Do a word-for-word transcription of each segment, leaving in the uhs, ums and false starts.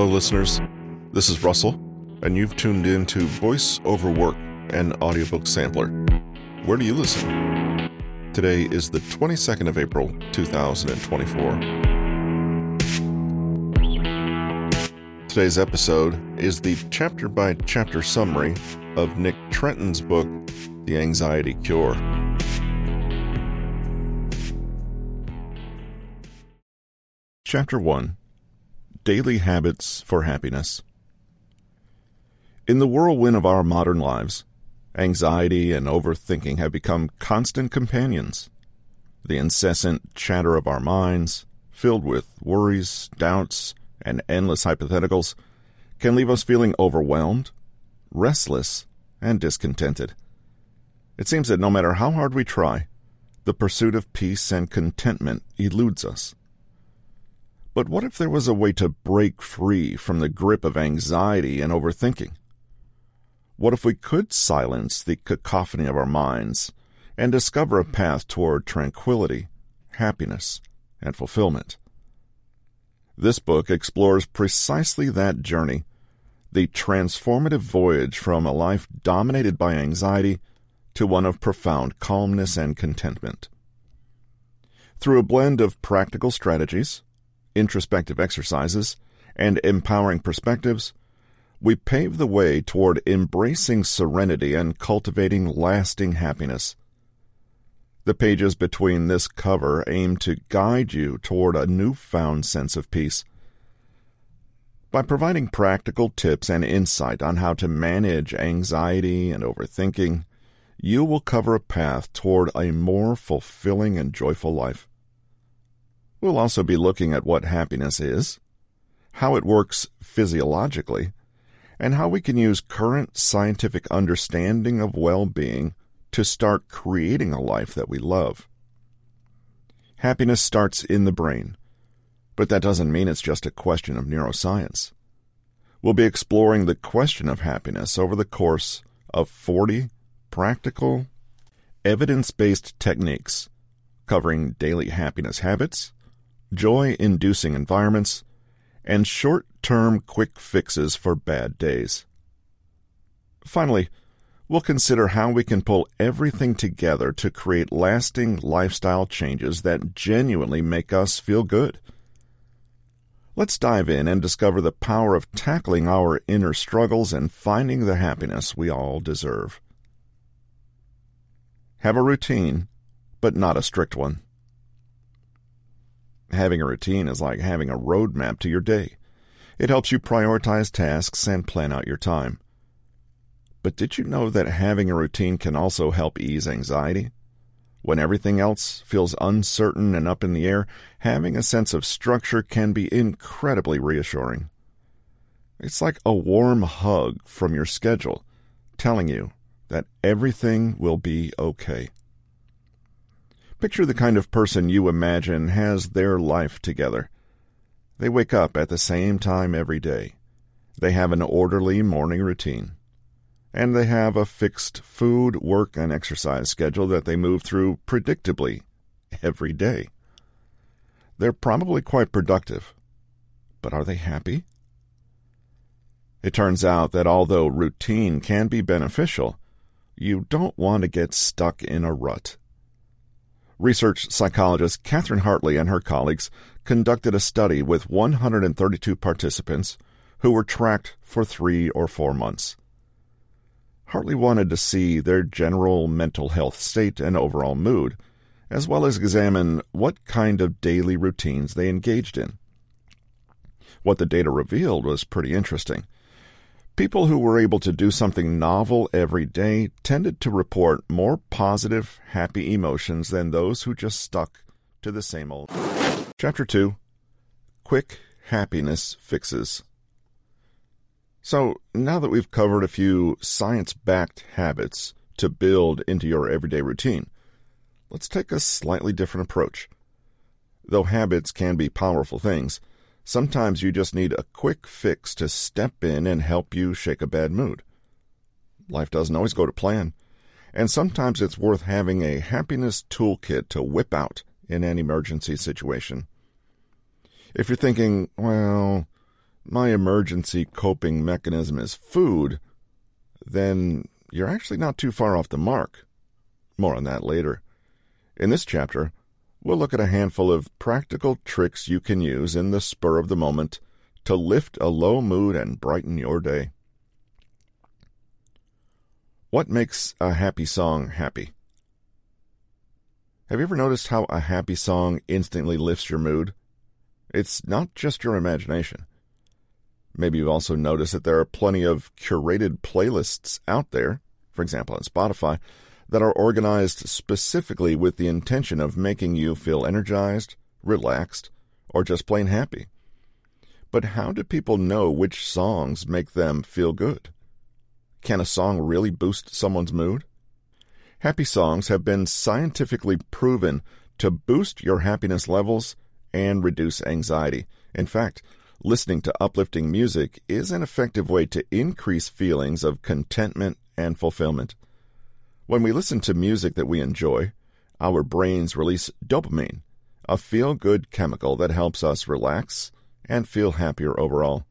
Hello, listeners. This is Russell, and you've tuned in to Voice Over Work, an audiobook sampler. Where do you listen? Today is the twenty-second of April, two thousand twenty-four. Today's episode is the chapter-by-chapter summary of Nick Trenton's book, The Anxiety Cure. Chapter one. Daily Habits for Happiness. In the whirlwind of our modern lives, anxiety and overthinking have become constant companions. The incessant chatter of our minds, filled with worries, doubts, and endless hypotheticals, can leave us feeling overwhelmed, restless, and discontented. It seems that no matter how hard we try, the pursuit of peace and contentment eludes us. But what if there was a way to break free from the grip of anxiety and overthinking? What if we could silence the cacophony of our minds and discover a path toward tranquility, happiness, and fulfillment? This book explores precisely that journey, the transformative voyage from a life dominated by anxiety to one of profound calmness and contentment. Through a blend of practical strategies, introspective exercises, and empowering perspectives, we pave the way toward embracing serenity and cultivating lasting happiness. The pages between this cover aim to guide you toward a newfound sense of peace. By providing practical tips and insight on how to manage anxiety and overthinking, you will cover a path toward a more fulfilling and joyful life. We'll also be looking at what happiness is, how it works physiologically, and how we can use current scientific understanding of well-being to start creating a life that we love. Happiness starts in the brain, but that doesn't mean it's just a question of neuroscience. We'll be exploring the question of happiness over the course of forty practical, evidence-based techniques covering daily happiness habits, joy-inducing environments, and short-term quick fixes for bad days. Finally, we'll consider how we can pull everything together to create lasting lifestyle changes that genuinely make us feel good. Let's dive in and discover the power of tackling our inner struggles and finding the happiness we all deserve. Have a routine, but not a strict one. Having a routine is like having a roadmap to your day. It helps you prioritize tasks and plan out your time. But did you know that having a routine can also help ease anxiety? When everything else feels uncertain and up in the air, having a sense of structure can be incredibly reassuring. It's like a warm hug from your schedule, telling you that everything will be okay. Picture the kind of person you imagine has their life together. They wake up at the same time every day. They have an orderly morning routine. And they have a fixed food, work, and exercise schedule that they move through predictably every day. They're probably quite productive. But are they happy? It turns out that although routine can be beneficial, you don't want to get stuck in a rut. Research psychologist Catherine Hartley and her colleagues conducted a study with one hundred thirty-two participants who were tracked for three or four months. Hartley wanted to see their general mental health state and overall mood, as well as examine what kind of daily routines they engaged in. What the data revealed was pretty interesting. People who were able to do something novel every day tended to report more positive, happy emotions than those who just stuck to the same old. Chapter two. Quick Happiness Fixes. So, now that we've covered a few science-backed habits to build into your everyday routine, let's take a slightly different approach. Though habits can be powerful things, sometimes you just need a quick fix to step in and help you shake a bad mood. Life doesn't always go to plan, and sometimes it's worth having a happiness toolkit to whip out in an emergency situation. If you're thinking, well, my emergency coping mechanism is food, then you're actually not too far off the mark. More on that later. In this chapter, we'll look at a handful of practical tricks you can use in the spur of the moment to lift a low mood and brighten your day. What makes a happy song happy? Have you ever noticed how a happy song instantly lifts your mood? It's not just your imagination. Maybe you've also noticed that there are plenty of curated playlists out there, for example on Spotify, that are organized specifically with the intention of making you feel energized, relaxed, or just plain happy. But how do people know which songs make them feel good? Can a song really boost someone's mood? Happy songs have been scientifically proven to boost your happiness levels and reduce anxiety. In fact, listening to uplifting music is an effective way to increase feelings of contentment and fulfillment. When we listen to music that we enjoy, our brains release dopamine, a feel-good chemical that helps us relax and feel happier overall.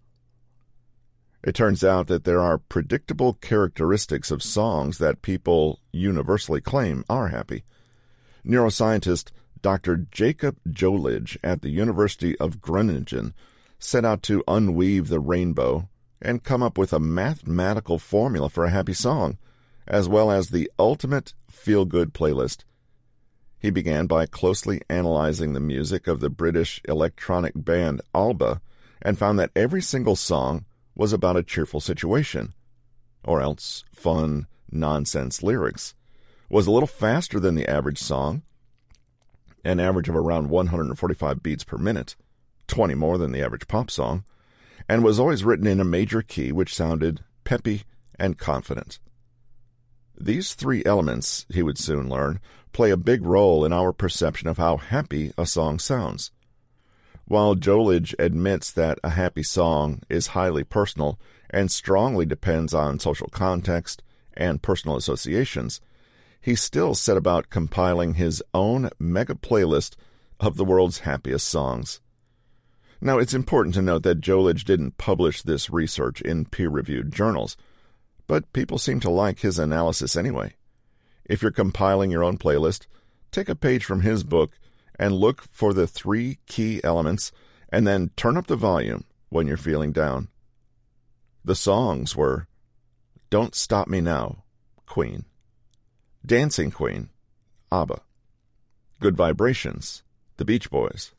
It turns out that there are predictable characteristics of songs that people universally claim are happy. Neuroscientist Doctor Jacob Jolich at the University of Groningen set out to unweave the rainbow and come up with a mathematical formula for a happy song, as well as the ultimate feel-good playlist. He began by closely analyzing the music of the British electronic band Alba and found that every single song was about a cheerful situation, or else fun, nonsense lyrics, was a little faster than the average song, an average of around one hundred forty-five beats per minute, twenty more than the average pop song, and was always written in a major key which sounded peppy and confident. These three elements, he would soon learn, play a big role in our perception of how happy a song sounds. While Jolich admits that a happy song is highly personal and strongly depends on social context and personal associations, he still set about compiling his own mega playlist of the world's happiest songs. Now, it's important to note that Jolich didn't publish this research in peer-reviewed journals, but people seem to like his analysis anyway. If you're compiling your own playlist, take a page from his book and look for the three key elements, and then turn up the volume when you're feeling down. The songs were Don't Stop Me Now, Queen; Dancing Queen, ABBA; Good Vibrations, The Beach Boys;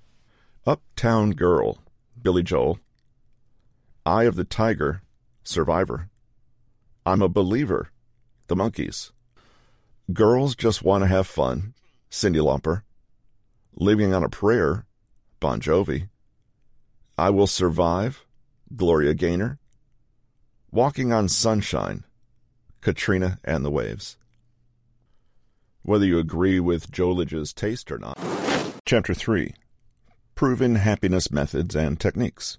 Uptown Girl, Billy Joel; Eye of the Tiger, Survivor; I'm a Believer, The Monkees; Girls Just Want to Have Fun, Cyndi Lauper; Living on a Prayer, Bon Jovi; I Will Survive, Gloria Gaynor; Walking on Sunshine, Katrina and the Waves. Whether you agree with Jolich's taste or not. Chapter three. Proven Happiness Methods and Techniques.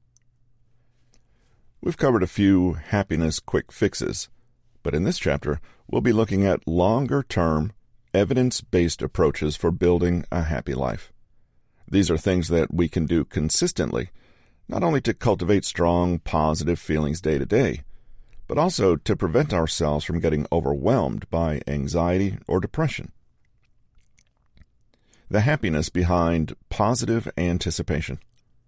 We've covered a few happiness quick fixes, but in this chapter we'll be looking at longer-term, evidence-based approaches for building a happy life. These are things that we can do consistently, not only to cultivate strong, positive feelings day to day, but also to prevent ourselves from getting overwhelmed by anxiety or depression. The happiness behind positive anticipation.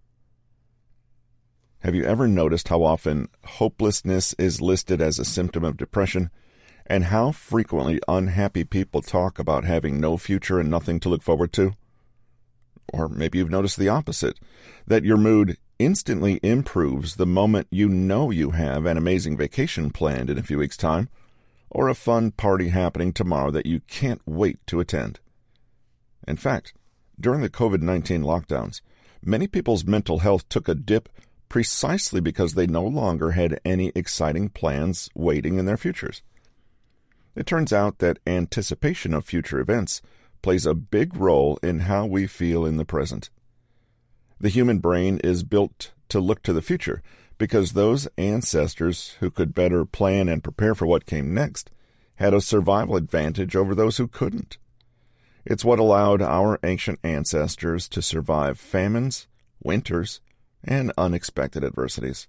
Have you ever noticed how often hopelessness is listed as a symptom of depression, and how frequently unhappy people talk about having no future and nothing to look forward to? Or maybe you've noticed the opposite, that your mood instantly improves the moment you know you have an amazing vacation planned in a few weeks' time, or a fun party happening tomorrow that you can't wait to attend. In fact, during the covid nineteen lockdowns, many people's mental health took a dip precisely because they no longer had any exciting plans waiting in their futures. It turns out that anticipation of future events plays a big role in how we feel in the present. The human brain is built to look to the future because those ancestors who could better plan and prepare for what came next had a survival advantage over those who couldn't. It's what allowed our ancient ancestors to survive famines, winters, and unexpected adversities.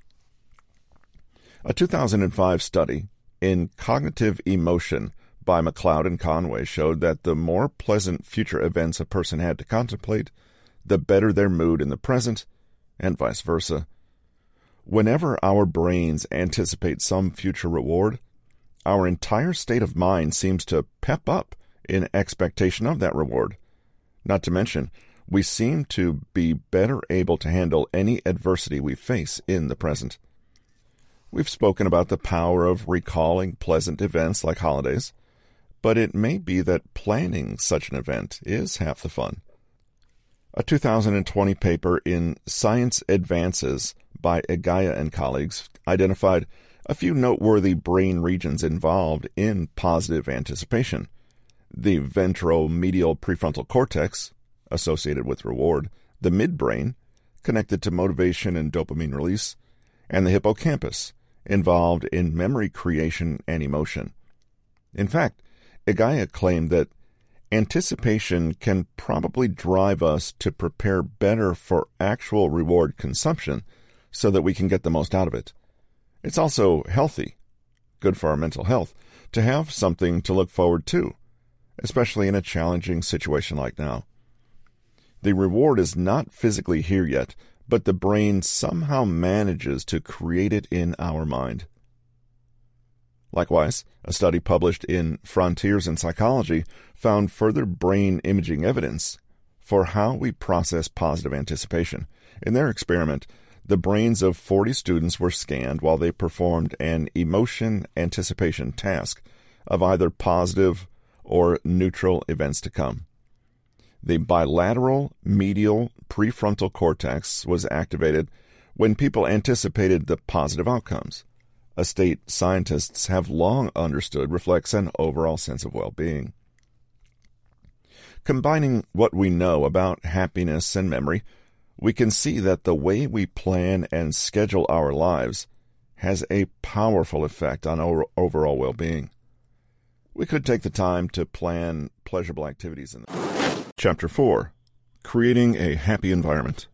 A two thousand five study in Cognitive Emotion by McLeod and Conway showed that the more pleasant future events a person had to contemplate, the better their mood in the present, and vice versa. Whenever our brains anticipate some future reward, our entire state of mind seems to pep up in expectation of that reward. Not to mention, we seem to be better able to handle any adversity we face in the present. We've spoken about the power of recalling pleasant events like holidays, but it may be that planning such an event is half the fun. A two thousand twenty paper in Science Advances by Egaya and colleagues identified a few noteworthy brain regions involved in positive anticipation. The ventromedial prefrontal cortex, associated with reward, the midbrain, connected to motivation and dopamine release, and the hippocampus, involved in memory creation and emotion. In fact, Egaya claimed that anticipation can probably drive us to prepare better for actual reward consumption so that we can get the most out of it. It's also healthy, good for our mental health, to have something to look forward to, especially in a challenging situation like now. The reward is not physically here yet, but the brain somehow manages to create it in our mind. Likewise, a study published in Frontiers in Psychology found further brain imaging evidence for how we process positive anticipation. In their experiment, the brains of forty students were scanned while they performed an emotion anticipation task of either positive or neutral events to come. The bilateral medial prefrontal cortex was activated when people anticipated the positive outcomes, a state scientists have long understood reflects an overall sense of well-being. Combining what we know about happiness and memory, we can see that the way we plan and schedule our lives has a powerful effect on our overall well-being. We could take the time to plan pleasurable activities in the Chapter four. Creating a Happy Environment.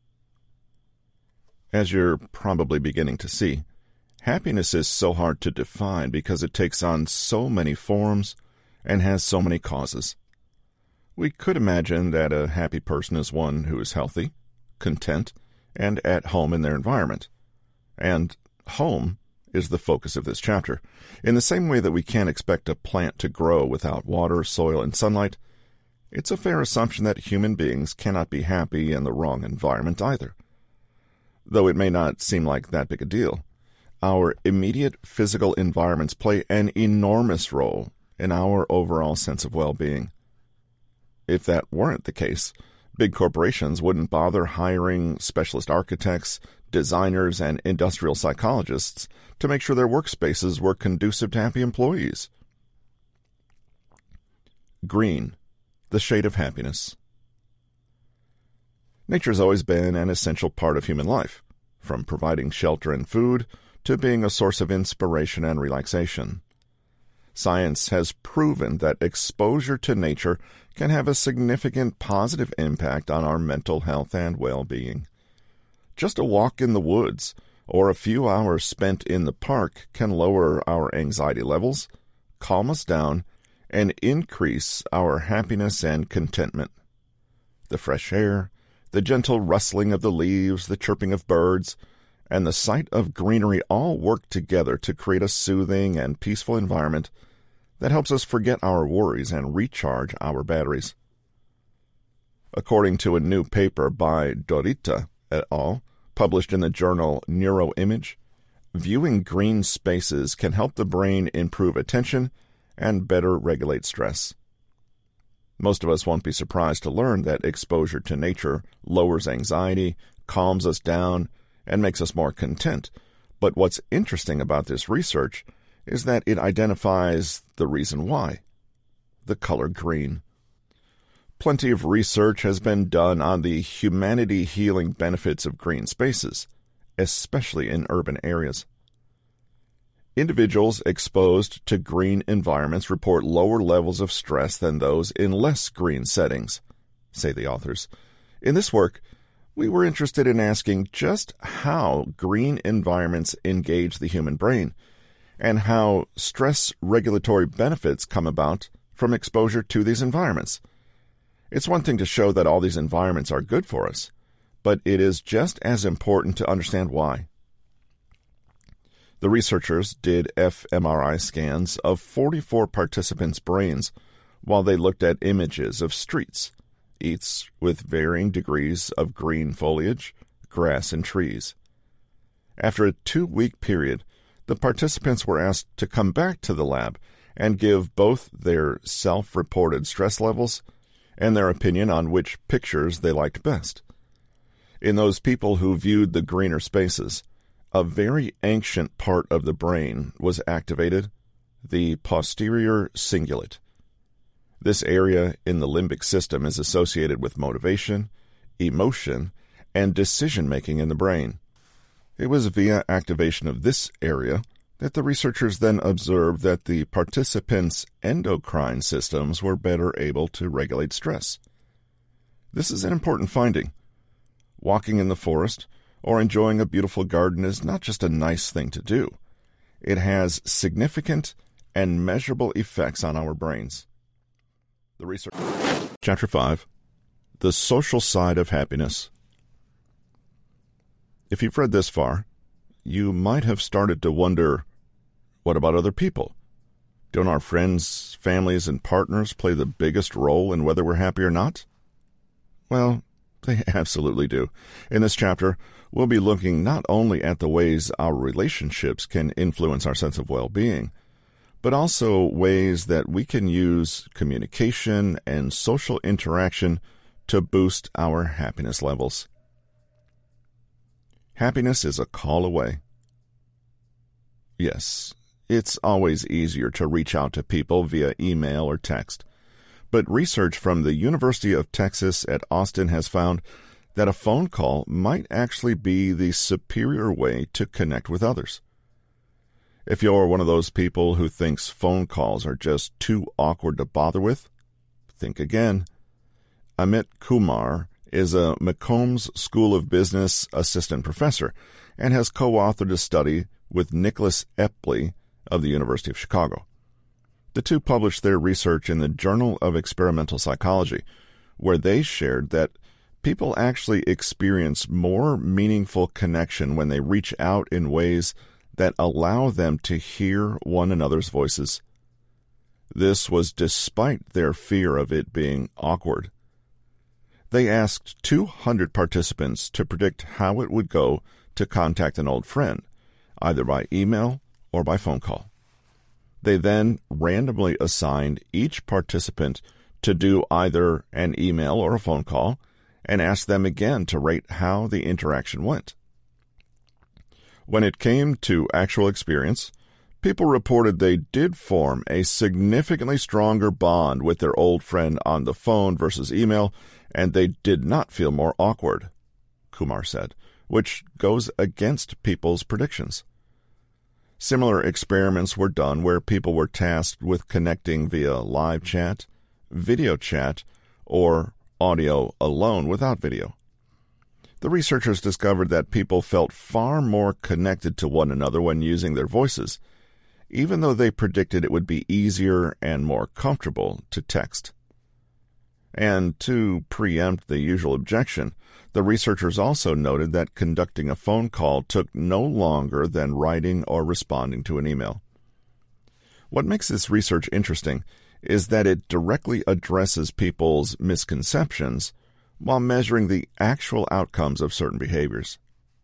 As you're probably beginning to see, happiness is so hard to define because it takes on so many forms and has so many causes. We could imagine that a happy person is one who is healthy, content, and at home in their environment. And home is the focus of this chapter. In the same way that we can't expect a plant to grow without water, soil, and sunlight, it's a fair assumption that human beings cannot be happy in the wrong environment either. Though it may not seem like that big a deal, our immediate physical environments play an enormous role in our overall sense of well-being. If that weren't the case, big corporations wouldn't bother hiring specialist architects, designers, and industrial psychologists to make sure their workspaces were conducive to happy employees. Green, the shade of happiness. Nature has always been an essential part of human life, from providing shelter and food to being a source of inspiration and relaxation. Science has proven that exposure to nature can have a significant positive impact on our mental health and well-being. Just a walk in the woods or a few hours spent in the park can lower our anxiety levels, calm us down, and increase our happiness and contentment. The fresh air, the gentle rustling of the leaves, the chirping of birds, and the sight of greenery all work together to create a soothing and peaceful environment that helps us forget our worries and recharge our batteries. According to a new paper by Dorita et al., published in the journal Neuroimage, viewing green spaces can help the brain improve attention and better regulate stress. Most of us won't be surprised to learn that exposure to nature lowers anxiety, calms us down, and makes us more content. But what's interesting about this research is that it identifies the reason why: the color green. Plenty of research has been done on the humanity-healing benefits of green spaces, especially in urban areas. Individuals exposed to green environments report lower levels of stress than those in less green settings, say the authors. In this work, we were interested in asking just how green environments engage the human brain and how stress regulatory benefits come about from exposure to these environments. It's one thing to show that all these environments are good for us, but it is just as important to understand why. The researchers did fMRI scans of forty-four participants' brains while they looked at images of streets, each with varying degrees of green foliage, grass, and trees. After a two-week period, the participants were asked to come back to the lab and give both their self-reported stress levels and their opinion on which pictures they liked best. In those people who viewed the greener spaces, a very ancient part of the brain was activated, the posterior cingulate. This area in the limbic system is associated with motivation, emotion, and decision-making in the brain. It was via activation of this area that the researchers then observed that the participants' endocrine systems were better able to regulate stress. This is an important finding. Walking in the forest or enjoying a beautiful garden is not just a nice thing to do. It has significant and measurable effects on our brains. The research. Chapter five. The Social Side of Happiness. If you've read this far, you might have started to wonder, what about other people? Don't our friends, families, and partners play the biggest role in whether we're happy or not? Well, they absolutely do. In this chapter, we'll be looking not only at the ways our relationships can influence our sense of well-being, but also ways that we can use communication and social interaction to boost our happiness levels. Happiness is a call away. Yes, it's always easier to reach out to people via email or text. But research from the University of Texas at Austin has found that a phone call might actually be the superior way to connect with others. If you're one of those people who thinks phone calls are just too awkward to bother with, think again. Amit Kumar is a McCombs School of Business assistant professor and has co-authored a study with Nicholas Epley of the University of Chicago. The two published their research in the Journal of Experimental Psychology, where they shared that people actually experience more meaningful connection when they reach out in ways that allow them to hear one another's voices. This was despite their fear of it being awkward. They asked two hundred participants to predict how it would go to contact an old friend, either by email or by phone call. They then randomly assigned each participant to do either an email or a phone call and asked them again to rate how the interaction went. When it came to actual experience, people reported they did form a significantly stronger bond with their old friend on the phone versus email, and they did not feel more awkward, Kumar said, which goes against people's predictions. Similar experiments were done where people were tasked with connecting via live chat, video chat, or audio alone without video. The researchers discovered that people felt far more connected to one another when using their voices, even though they predicted it would be easier and more comfortable to text. And to preempt the usual objection, the researchers also noted that conducting a phone call took no longer than writing or responding to an email. What makes this research interesting is that it directly addresses people's misconceptions while measuring the actual outcomes of certain behaviors.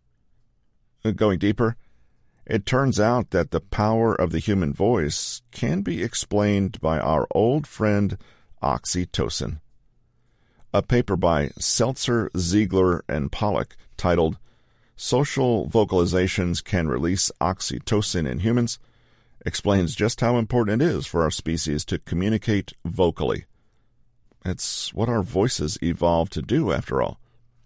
Going deeper, it turns out that the power of the human voice can be explained by our old friend oxytocin. A paper by Seltzer, Ziegler, and Pollack titled Social Vocalizations Can Release Oxytocin in Humans explains just how important it is for our species to communicate vocally. It's what our voices evolved to do, after all.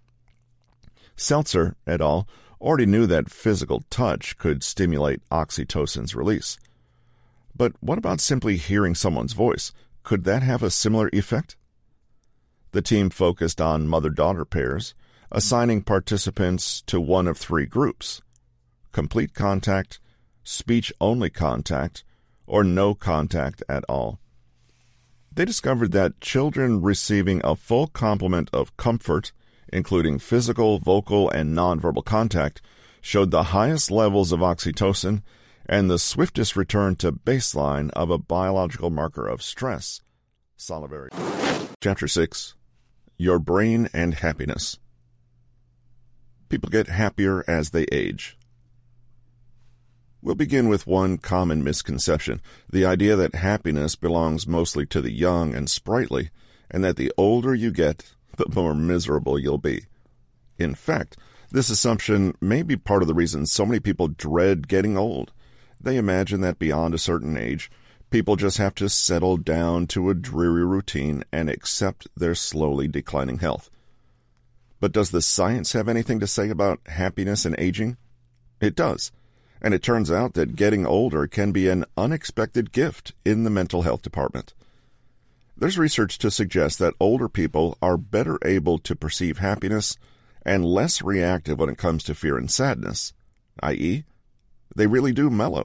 Seltzer et al. Already knew that physical touch could stimulate oxytocin's release. But what about simply hearing someone's voice? Could that have a similar effect? The team focused on mother-daughter pairs, assigning participants to one of three groups: complete contact, speech-only contact, or no contact at all. They discovered that children receiving a full complement of comfort, including physical, vocal, and nonverbal contact, showed the highest levels of oxytocin and the swiftest return to baseline of a biological marker of stress, salivary. Chapter six. Your Brain and Happiness. People get happier as they age. We'll begin with one common misconception, the idea that happiness belongs mostly to the young and sprightly, and that the older you get, the more miserable you'll be. In fact, this assumption may be part of the reason so many people dread getting old. They imagine that beyond a certain age, people just have to settle down to a dreary routine and accept their slowly declining health. But does the science have anything to say about happiness and aging? It does. And it turns out that getting older can be an unexpected gift in the mental health department. There's research to suggest that older people are better able to perceive happiness and less reactive when it comes to fear and sadness, that is, they really do mellow.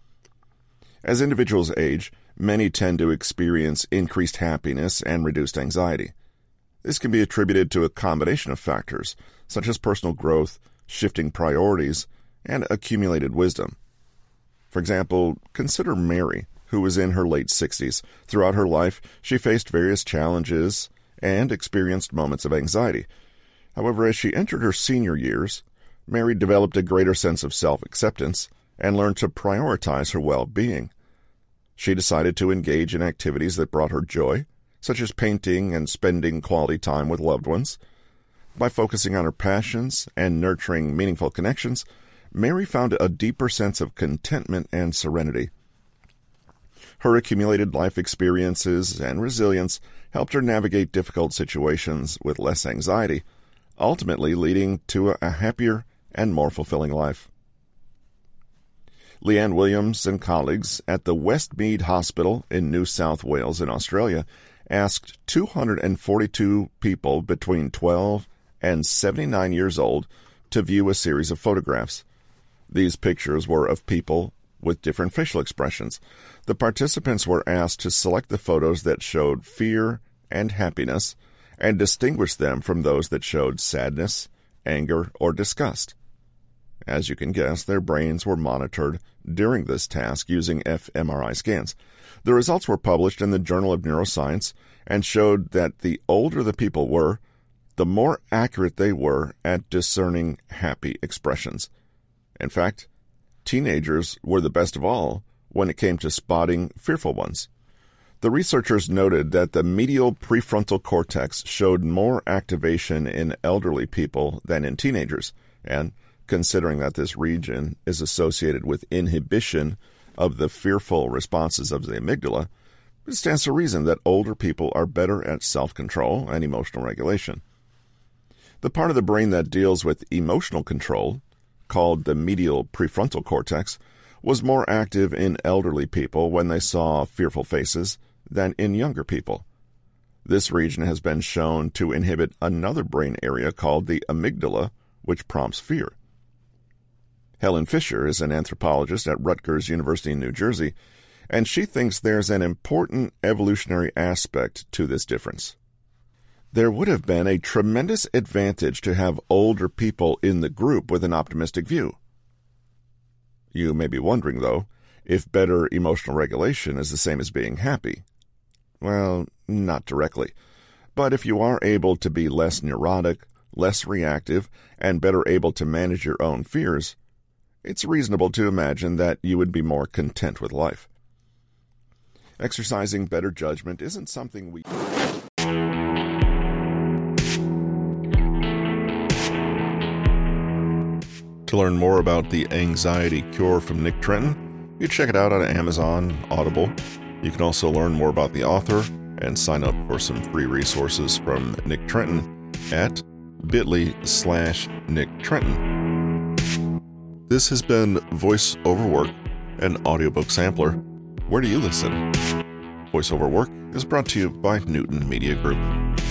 As individuals age, many tend to experience increased happiness and reduced anxiety. This can be attributed to a combination of factors, such as personal growth, shifting priorities, and accumulated wisdom. For example, consider Mary, who was in her late sixties. Throughout her life, she faced various challenges and experienced moments of anxiety. However, as she entered her senior years, Mary developed a greater sense of self-acceptance and learned to prioritize her well-being. She decided to engage in activities that brought her joy, such as painting and spending quality time with loved ones. By focusing on her passions and nurturing meaningful connections, Mary found a deeper sense of contentment and serenity. Her accumulated life experiences and resilience helped her navigate difficult situations with less anxiety, ultimately leading to a happier and more fulfilling life. Leanne Williams and colleagues at the Westmead Hospital in New South Wales in Australia asked two hundred forty-two people between twelve and seventy-nine years old to view a series of photographs. These pictures were of people with different facial expressions. The participants were asked to select the photos that showed fear and happiness and distinguish them from those that showed sadness, anger, or disgust. As you can guess, their brains were monitored during this task using fMRI scans. The results were published in the Journal of Neuroscience and showed that the older the people were, the more accurate they were at discerning happy expressions. In fact, teenagers were the best of all when it came to spotting fearful ones. The researchers noted that the medial prefrontal cortex showed more activation in elderly people than in teenagers, and considering that this region is associated with inhibition of the fearful responses of the amygdala, it stands to reason that older people are better at self-control and emotional regulation. The part of the brain that deals with emotional control, called the medial prefrontal cortex, was more active in elderly people when they saw fearful faces than in younger people. This region has been shown to inhibit another brain area called the amygdala, which prompts fear. Helen Fisher is an anthropologist at Rutgers University in New Jersey, and she thinks there's an important evolutionary aspect to this difference. There would have been a tremendous advantage to have older people in the group with an optimistic view. You may be wondering, though, if better emotional regulation is the same as being happy. Well, not directly. But if you are able to be less neurotic, less reactive, and better able to manage your own fears, it's reasonable to imagine that you would be more content with life. Exercising better judgment isn't something we... To learn more about the anxiety cure from Nick Trenton, you check it out on Amazon, Audible. You can also learn more about the author and sign up for some free resources from Nick Trenton at bit.ly slash Nick Trenton. This has been Voice Over Work, an audiobook sampler. Where do you listen? Voice Over Work is brought to you by Newton Media Group.